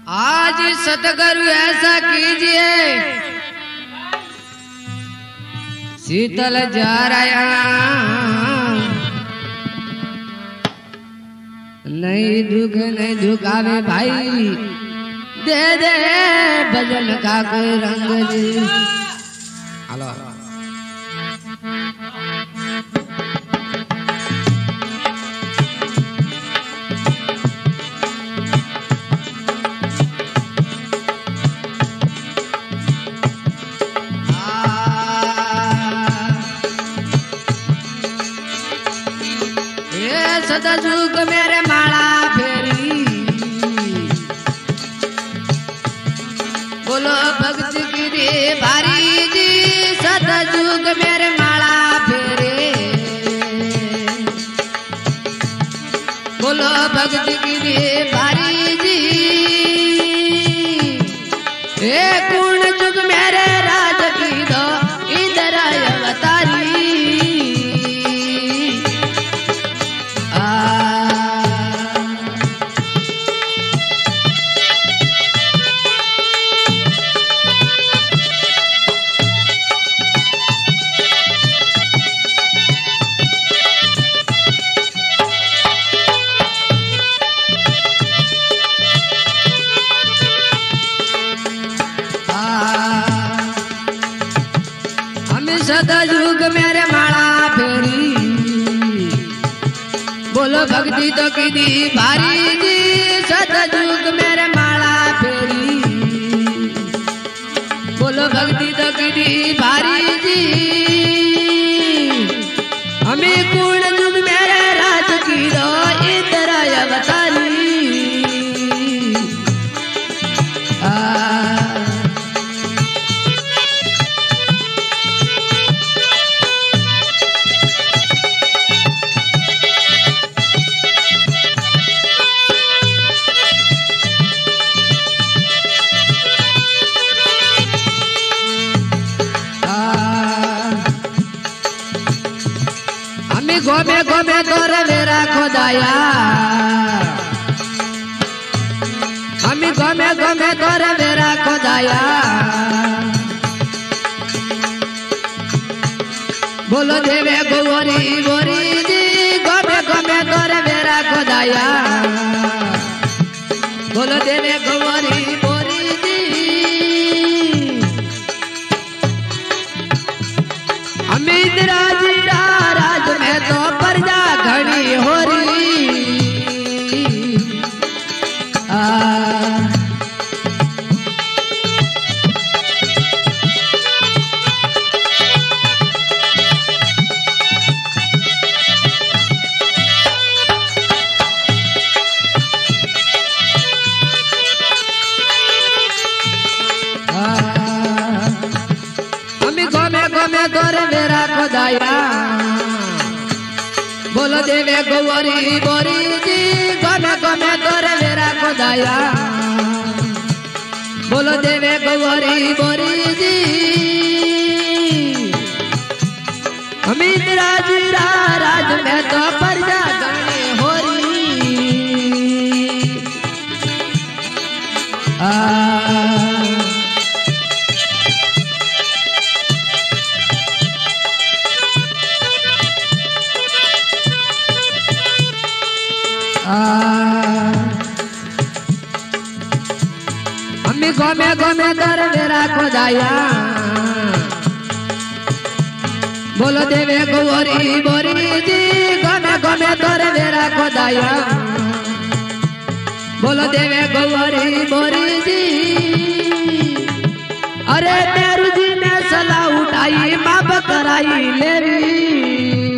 आज सतगुरु ऐसा कीजिए, शीतल जा रहा नहीं दुख नहीं झुकावे भाई, दे दे भजन का कोई रंग जी। हेलो सदा जुग मेरे माला फेरी, बोलो भक्त गिरी भारी जी। सदा जुग मेरे माला फेरे, बोलो भक्त गिरी भारी जी। एक पूर्ण जुग मेरे राज की दो इधर अवतारी। सदा जुग मेरे माला फेरी, बोलो भक्ति तो की दी भारी जी। सदा जुग मेरे माला फेरी, बोलो भक्ति तो की दी भारी जी। हमें पूर्ण जुग मेरे राज की दो इधर अवतारी। गोमे गोमे तोर मेरा खुदाया, हमी गोमे गोमे तोर मेरा खुदाया। बोलो देवे गोरी गोरी जी, गोमे गोमे तोर मेरा खुदाया। बोलो देवे गोरी गोरी जी, हमी राज राज में तो प्रजा घड़ी हो रही। हमें गोमे गोमे तोरे मेरा खुदाया। बोलो देवे गोरी गोरी जी, गोमे गोमे तोरे मेरा खुदाया। बोलो देवे गोरी गोरी जी, हमें राज राज में तो प्रजा गणी हो रही। हमें गोमे गोमे तोर मेरा खुदाया। बोलो देवे गोरी गोरी जी, गोमे गोमे तोर मेरा खुदाया। बोलो देवे गोरी गोरी जी। अरे मेरू जी ने सलाह उठाई, माफ कराई लेरी।